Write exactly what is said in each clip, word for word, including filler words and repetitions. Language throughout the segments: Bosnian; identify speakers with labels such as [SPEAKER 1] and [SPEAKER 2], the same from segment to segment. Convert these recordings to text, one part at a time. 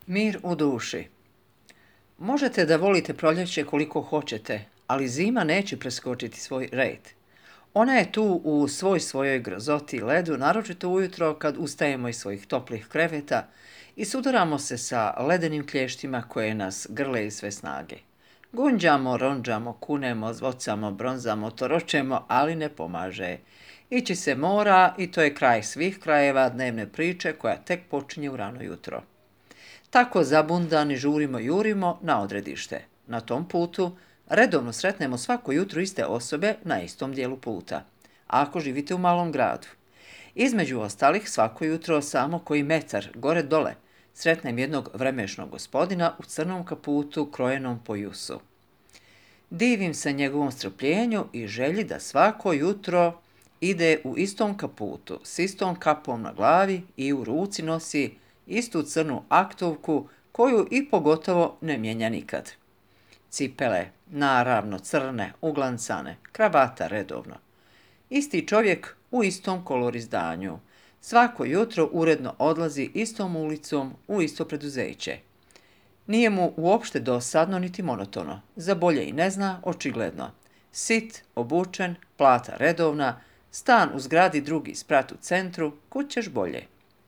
[SPEAKER 1] Mir u duši. Možete da volite proljeće koliko hoćete, ali zima neće preskočiti svoj red. Ona je tu u svoj svojoj grozoti i ledu, naročito ujutro kad ustajemo iz svojih toplih kreveta i sudaramo se sa ledenim klještima koje nas grle iz sve snage. Gunđamo, ronđamo, kunemo, zvocamo, bronzamo, toročemo, ali ne pomaže. Ići se mora i to je kraj svih krajeva dnevne priče koja tek počinje u rano jutro. Tako zabundani žurimo jurimo na odredište. Na tom putu redovno sretnemo svako jutro iste osobe na istom dijelu puta, ako živite u malom gradu. Između ostalih, svako jutro samo koji metar gore dole sretnem jednog vremešnog gospodina u crnom kaputu krojenom po jusu. Divim se njegovom strpljenju i želji da svako jutro ide u istom kaputu, s istom kapom na glavi i u ruci nosi istu crnu aktovku koju i pogotovo ne mijenja nikad. Cipele, naravno crne, uglancane, kravata redovno. Isti čovjek u istom kolorizdanju. Svako jutro uredno odlazi istom ulicom u isto preduzeće. Nije mu uopšte dosadno niti monotono, za bolje i ne zna, očigledno. Sit, obučen, plata redovna, stan u zgradi drugi sprat u centru, kud ćeš bolje.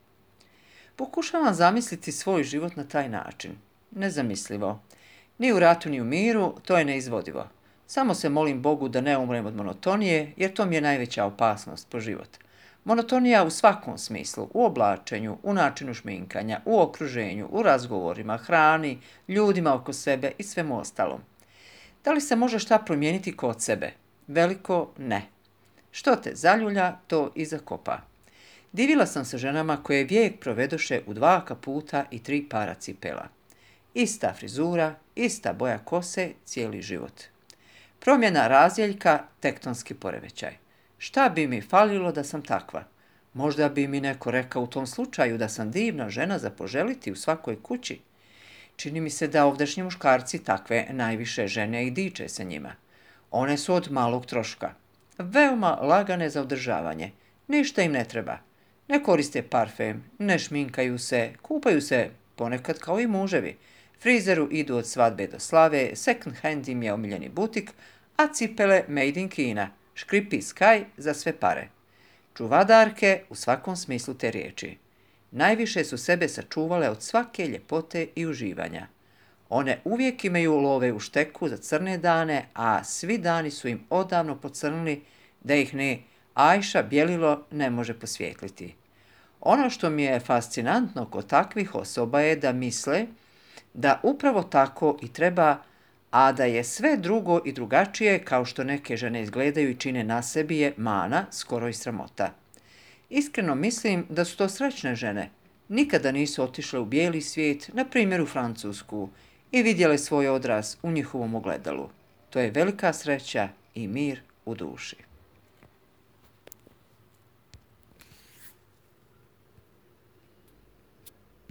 [SPEAKER 1] Pokušavam zamisliti svoj život na taj način. Nezamislivo. Ni u ratu ni u miru, to je neizvodivo. Samo se molim Bogu da ne umrem od monotonije, jer to mi je najveća opasnost po život. Monotonija u svakom smislu, u oblačenju, u načinu šminkanja, u okruženju, u razgovorima, hrani, ljudima oko sebe i svemu ostalom. Da li se može šta promijeniti kod sebe? Veliko ne. Što te zaljulja, to i zakopa. Divila sam se ženama koje vijek provedoše u dva kaputa i tri para cipela. Ista frizura, ista boja kose, cijeli život. Promjena razdjeljka, tektonski poremećaj. Šta bi mi falilo da sam takva? Možda bi mi neko rekao u tom slučaju da sam divna žena za poželiti u svakoj kući. Čini mi se da ovdašnji muškarci takve najviše žene i diče se njima. One su od malog troška. Veoma lagane za održavanje. Ništa im ne treba. Ne koriste parfem, ne šminkaju se, kupaju se ponekad kao i muževi. Frizeru idu od svadbe do slave, second hand im je omiljeni butik, a cipele made in Kina, škripi Sky za sve pare. Čuvadarke u svakom smislu te riječi. Najviše su sebe sačuvale od svake ljepote i uživanja. One uvijek imaju love u šteku za crne dane, a svi dani su im odavno pocrnili da ih ni Ajša Bjelilo ne može posvijetliti. Ono što mi je fascinantno kod takvih osoba je da misle da upravo tako i treba, a da je sve drugo i drugačije kao što neke žene izgledaju i čine na sebi je mana, skoro i sramota. Iskreno mislim da su to srećne žene. Nikada nisu otišle u bijeli svijet, na primjer u Francusku, i vidjele svoj odraz u njihovom ogledalu. To je velika sreća i mir u duši.